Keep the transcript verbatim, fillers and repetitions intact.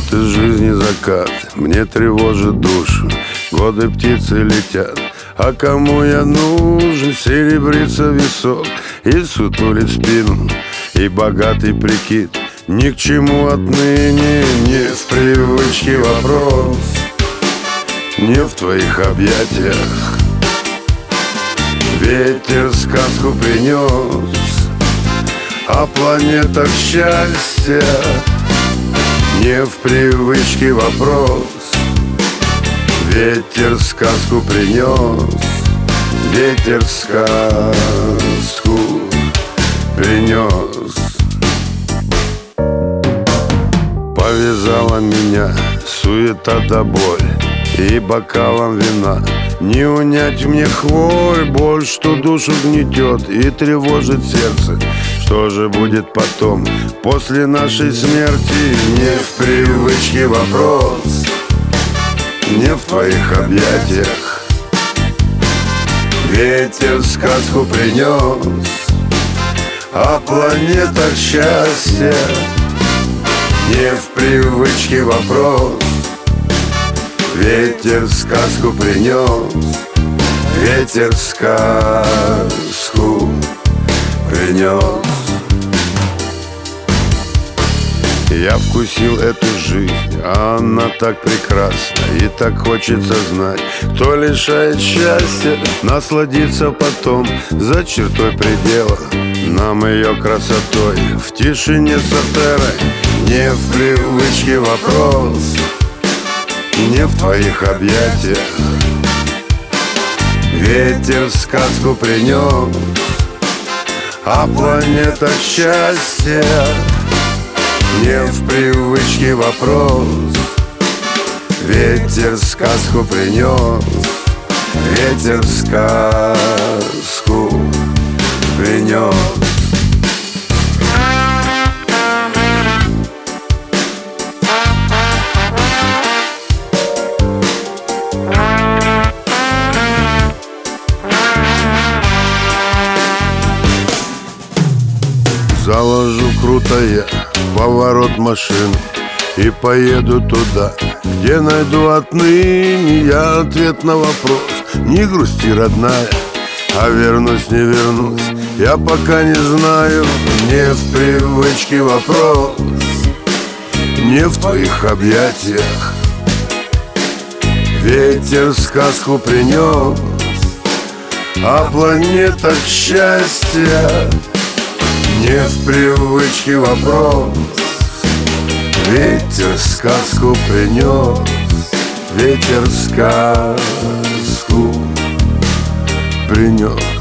Вот из жизни закат мне тревожит душу. Годы птицы летят, а кому я нужен? Серебрится висок и сутулит спину, и богатый прикид ни к чему отныне. Не в привычке вопрос, не в твоих объятиях. Ветер сказку принес о планетах счастья. Не в привычке вопрос, ветер сказку принес, ветер сказку принес. Повязала меня суета да боль, и бокалом вина не унять мне хворь. Боль, что душу гнетет и тревожит сердце. Что же будет потом, после нашей смерти? Не в привычке вопрос, не в твоих объятиях. Ветер сказку принес о планетах счастья. Не в привычке вопрос, ветер сказку принес, ветер сказку принес. Я вкусил эту жизнь, а она так прекрасна, и так хочется знать, кто лишает счастья, насладиться потом за чертой предела нам ее красотой. В тишине сатерой не в привычке вопрос, не в твоих объятиях. Ветер сказку принес о планетах счастья. Не в привычке вопрос, ветер сказку принес, ветер сказку принес. Заложу круто я поворот машины и поеду туда, где найду отныне я ответ на вопрос. Не грусти, родная, а вернусь, не вернусь, я пока не знаю. Не в привычке вопрос, не в твоих объятиях. Ветер сказку принес о планетах счастья. Не в привычке вопрос, ветер сказку принес, ветер сказку принес.